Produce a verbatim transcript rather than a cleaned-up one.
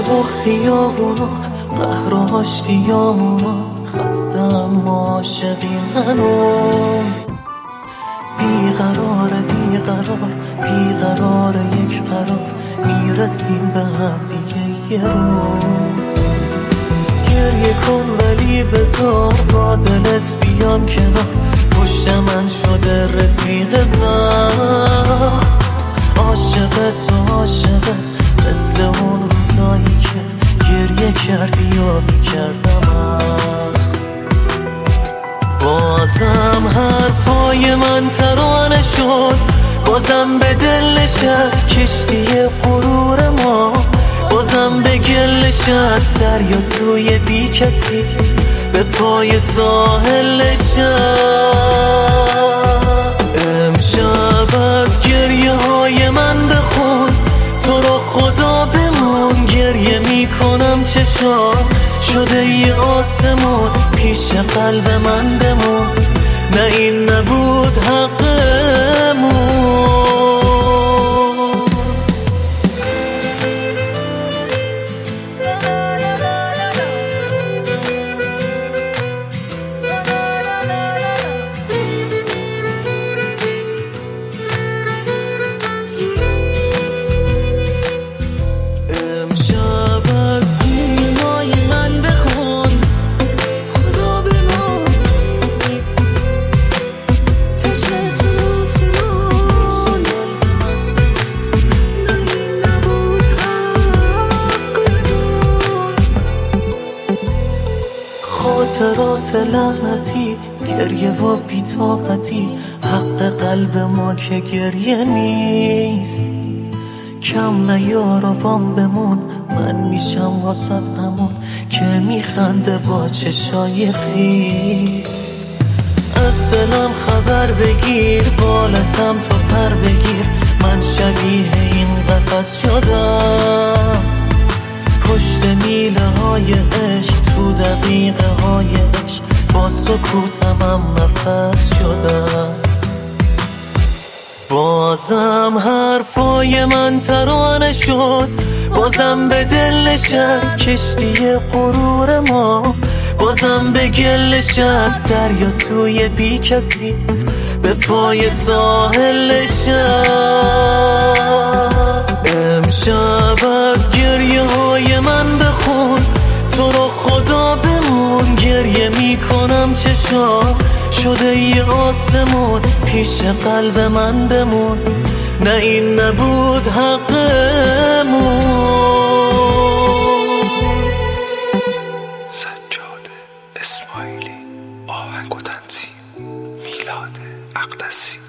و خیابونا قهر و آشتیامونا خستم عاشقی منو بیقراره بیقرار بیقرار یک قرار میرسیم به هم دیگه یه روز گریه کن ولی بذار با دلت بیام کنار پشت من شده رفیق زخم عاشقت و عاشقت مثل اون روزایی که گریه کردی یا میکردم بازم حرفای من ترانه شد بازم به دل نشست کشتی غرور ما بازم به گل نشست دریا توی بی کسی به پای ساحل نشست امشب از گریه های من بخون تو رو خدا بمون گریه میکنم چشام شده ی آسمون پیش قلب من بمون نه این نبود حقمون خاطرات لعنتی گریه و بی‌طاقتی حق قلب ما که گریه نیست کم نیار و بام بمون من میشم واسط همون که میخنده با چشای خیس از دلم خبر بگیر بالتم تو پر بگیر من شبیه این قفس شدم پشت میله های عشق تو دقیقه های عشق با سکوتم نفس شدم بازم حرفای من ترانه شد بازم به دل نشست کشتی غرور ما بازم به گل نشست دریا توی بی کسی به پای ساحل نشست امشب از گریه های من بخون تو رو خدا بمون گریه میکنم چشام شده ی آسمون پیش قلب من بمون نه این نبود حقمون سجاده اسماعیلی آهنگ و تنظیم میلاد اقدسی